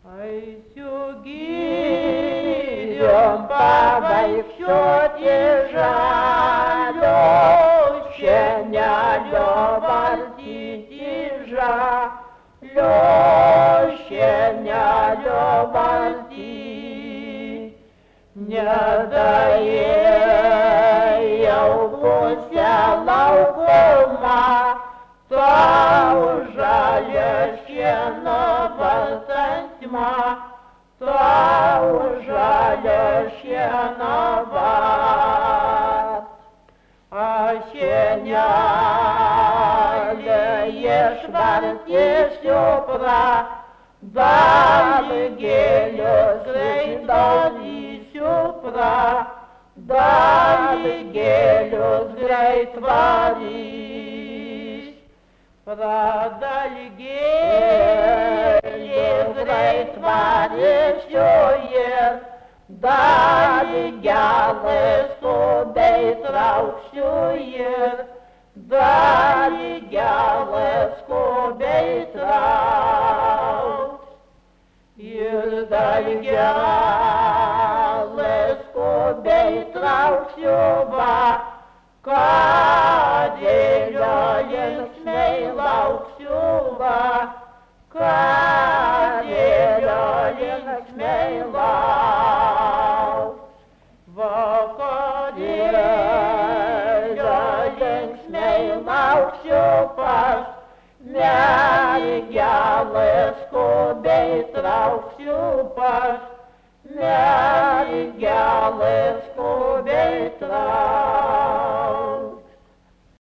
Айсю гирем павайчоте жалю, щеня любартитижа, щеня любарти. Не даею гуся лаукома, то ужале щенова тьма, то ужале щенова. А щеняли ешварти сюпра, дали гелю зрейдали сюпра, дали гелю зрейдварись. Продали гели зрейдварисюер, дали гялы субей траусюер, дали гялы скубей траус. Дали гялы скубей траусюва, каделёен смейлаусюва, каделёен смейлаус. Вакаделёен смейлаусюпас, мяргялы скубей траусюпас, мяргялы скубей траус.